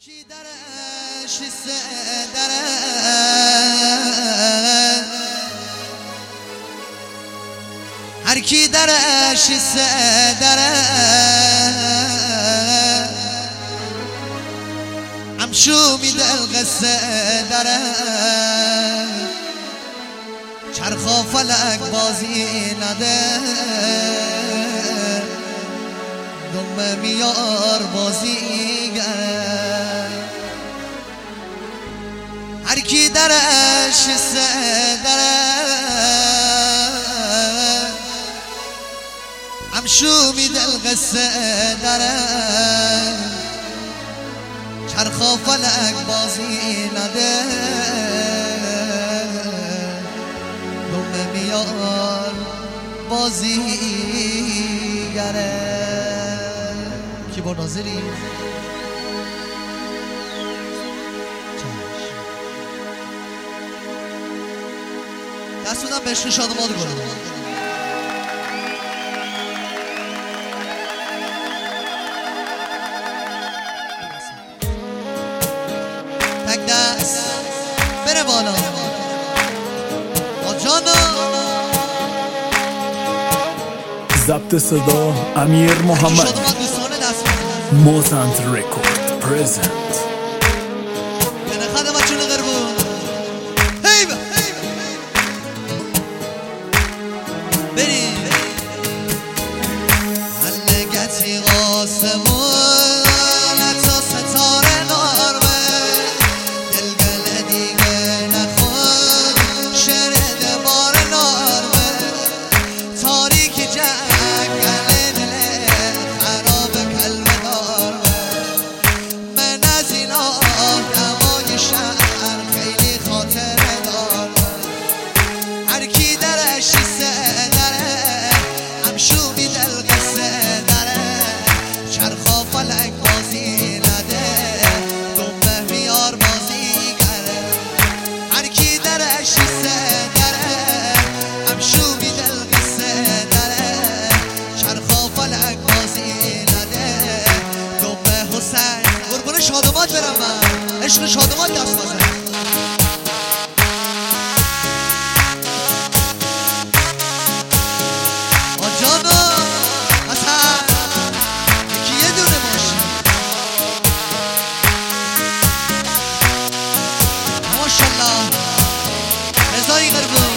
کی درش دره هر کی درش دره همشو میده القصه دره چرخا فلک بازی نده دم میار بازی گره هر کی درش دره همشو میده القصه دره چرخا فلک بازی نده دم میار بازی گره کی با ناظری دست بودم به عشق شادمان کنم تک دست بره بالا آجانا ضبط صدا امیر محمد موزند رکورد پرزنت نخده بچون غربون هیبه بریم هلگتی قاسمون تا ستاره نارمه دلگل دیگه نخون شرد بار نارمه تاریک جنگل دل خراب کلمه دارمه من از این آدمای شهر خیلی خاطره دارمه هر کی درش دره همشو میده القصه دره چرخا فلک بازی نده دنبه میار بازی گره هر کی درش دره همشو میده القصه دره چرخا فلک بازی نده دنبه حسین قربون شادمات برم من عشق شادمات دست بازه آجانا حسن یکی یه دونه باشه ماشالله هزاری قربون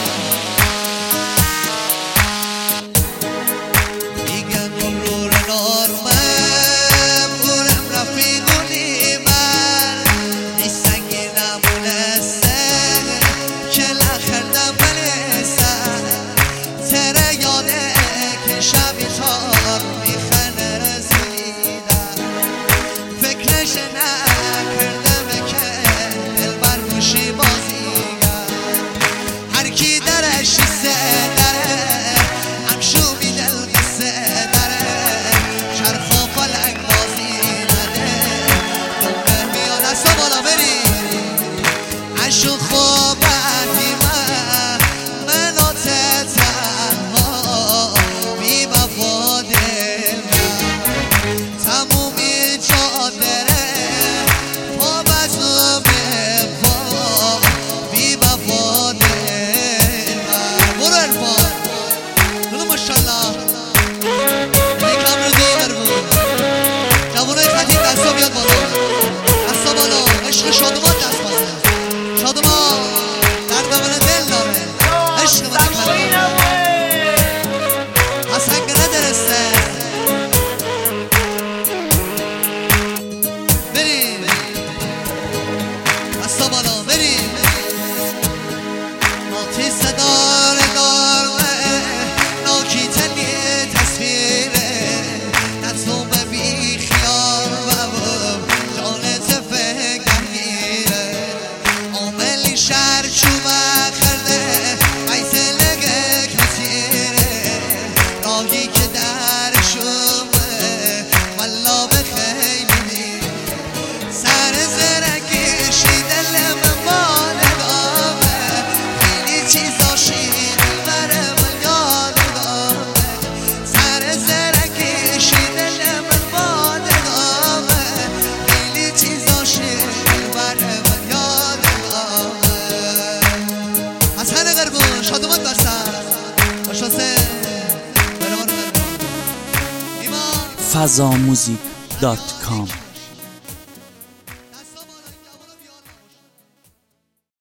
میگن امرور نارمم بورم رفیقونی من نیستنگی نمونسته که لخردم بلسن تره یاده که شبی تار میخنه رسیدن فکرش نکرده که دل برگوشی بازیگر هر کی درش دره همشو میده القصه دره چرخا فلک بازی نده دنبه میاد دستا بالا بری عشق خوابتی من و تنها بی وفا دل من تمومی جا داره fazamusic.com